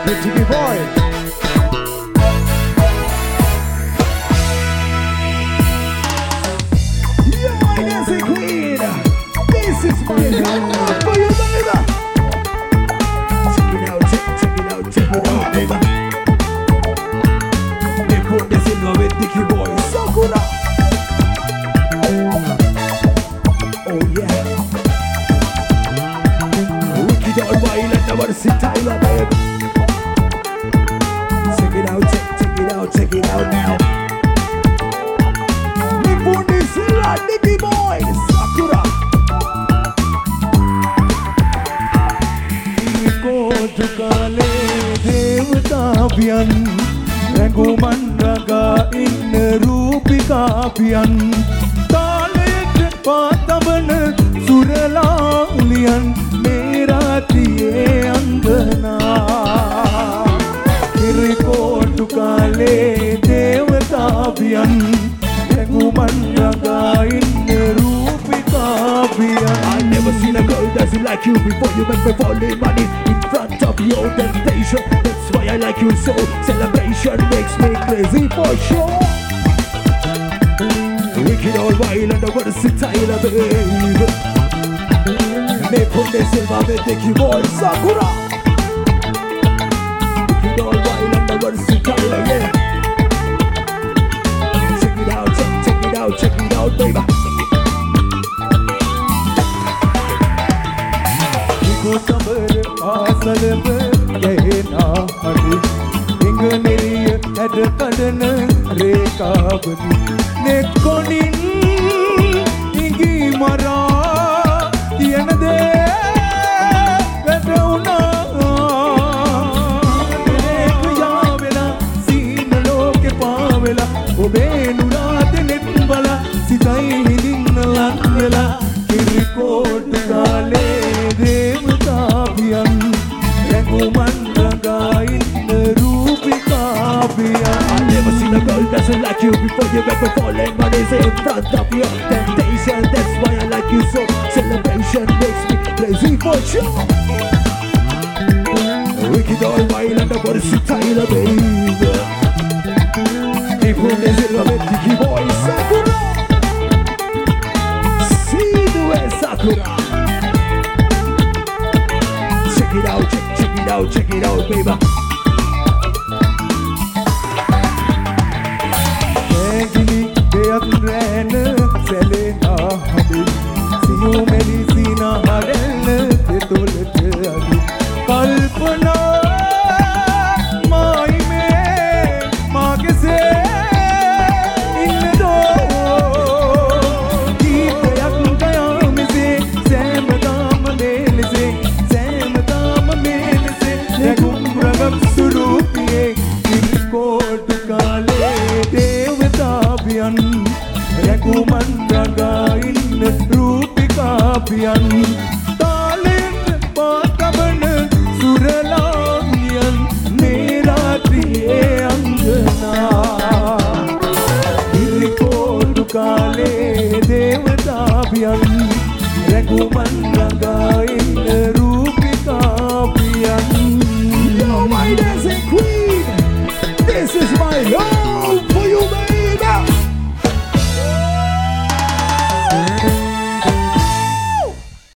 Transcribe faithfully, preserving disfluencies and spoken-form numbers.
The Tiki Boy. You're my dancing queen. This is my love for you, baby. Check it out, check, check it out, check it out, baby. They put this in love with Tiki Boy. Sakura. Oh yeah. Wicked all violent, never see Tyler, baby. Check it out, check, check it out, check it out now. We put this in like Tiki Boy. Sakura. Tukale devataviyan ranguman raga inna rupikaviyan talet patamana suralaliyan meratiye angana kiriko tukale devataviyan ranguman raga inna rupikaviyan. I never seen a girl that's like you before. You make me fall in my knees in front of your temptation. That's why I like you so. Celebration makes me crazy for sure. Wicked all wild and the world sit Tyler, baby. They put the silver with Tiki Boy. Sakura. Wicked all wild and the world sit Tyler, yeah. Check it out, check, check it out, check it out, baby. Sabar asal kehna hadi ing meri ad kadan reka bani ne konin ingi mara tiyan de veduna ek yavela sin loke pavela obe nurat netbala sitai hidin lanvela kirikot kale devataviyan ranguman ragain rupikaviyan. I never seen a girl that's like you before. You ever fallen but is in front of your temptation. That's why I like you so. Celebration makes me crazy for sure. Wicked all wild and the body sit Tyler, baby. People they say love it, Tiki Boy. Sakura. See the way Sakura. Check it out, check, check it out, check it out, baby. Egini deyak rana selena hadi siyu medicina hadel tetulat adi kalpana mai me maage se inno deyak gaya me se samdam mel se ragum surupiye kirikot kale devataviyan raguman ragain rupikaviyan talet patamana suralaniyan meratiye angana kirikot kale devataviyan raguman